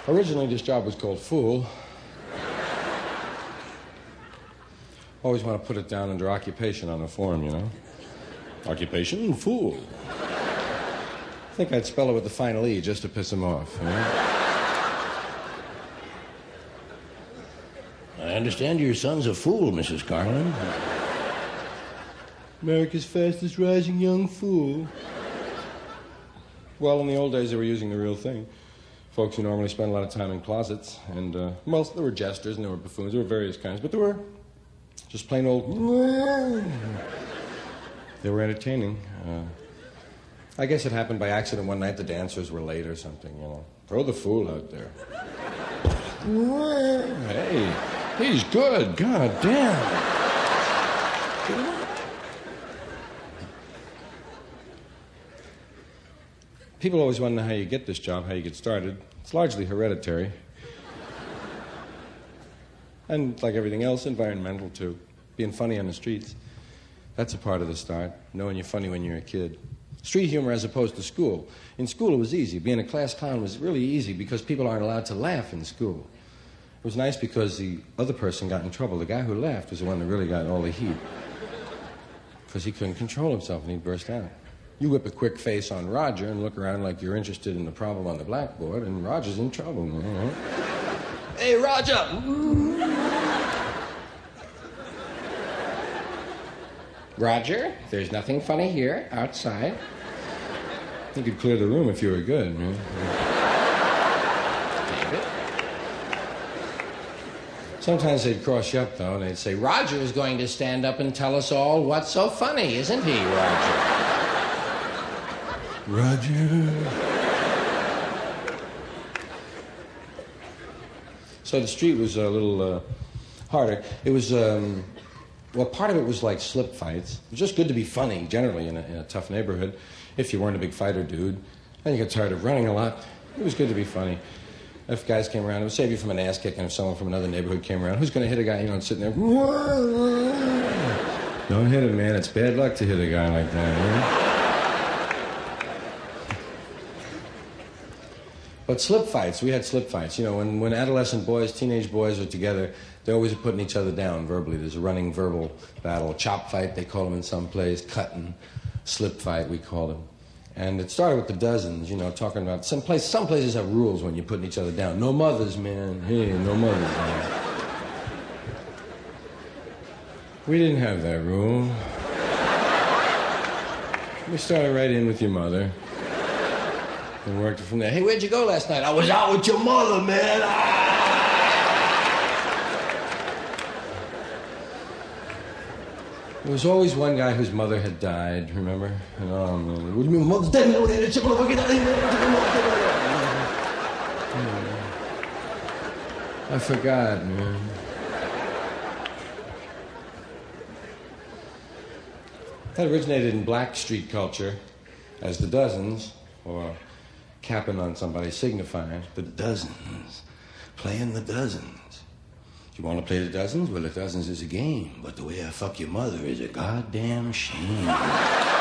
Originally, this job was called Fool. Always want to put it down under occupation on the form, you know. Occupation, Fool. I think I'd spell it with the final E just to piss him off, you know? I understand your son's a fool, Mrs. Carlin. America's fastest rising young fool. Well, in the old days, they were using the real thing. Folks who normally spend a lot of time in closets. And, well, there were jesters and there were buffoons. There were various kinds. But there were just plain old... They were entertaining. I guess it happened by accident one night. The dancers were late or something, you know. Throw the fool out there. Hey, he's good. God damn. People always want to know how you get this job, how you get started. It's largely hereditary. And like everything else, environmental, too. Being funny on the streets. That's a part of the start, knowing you're funny when you're a kid. Street humor as opposed to school. In school, it was easy. Being a class clown was really easy because people aren't allowed to laugh in school. It was nice because the other person got in trouble. The guy who laughed was the one that really got all the heat. Because he couldn't control himself and he'd burst out. You whip a quick face on Roger and look around like you're interested in the problem on the blackboard, and Roger's in trouble. You know? Hey, Roger! Roger, there's nothing funny here. Outside. You could clear the room if you were good. Man. Sometimes they'd cross you up, though, and they'd say, Roger is going to stand up and tell us all what's so funny, isn't he, Roger? Roger. So the street was a little harder. It was, well, part of it was like slip fights. It was just good to be funny, generally, in a tough neighborhood, if you weren't a big fighter dude. And you got tired of running a lot. It was good to be funny. If guys came around, it would save you from an ass kicking if someone from another neighborhood came around. Who's going to hit a guy, you know, and sitting there? Don't hit him, man. It's bad luck to hit a guy like that, you know? But slip fights, we had slip fights. You know, when adolescent boys, teenage boys are together, they're always putting each other down verbally. There's a running verbal battle. Chop fight, they call them in some place. Cutting. Slip fight, we call them. And it started with the dozens, you know, talking about... Some places have rules when you're putting each other down. No mothers, man. Hey, no mothers, man. We didn't have that rule. We started right in with your mother. And worked it from there. Hey, where'd you go last night? I was out with your mother, man. There was always one guy whose mother had died, remember? And, oh, man. What do you mean, mother's dead? I forgot, man. That originated in black street culture as the dozens, or capping on somebody, signifying the dozens, playing the dozens. You want to play the dozens? Well, the dozens is a game, but the way I fuck your mother is a goddamn shame.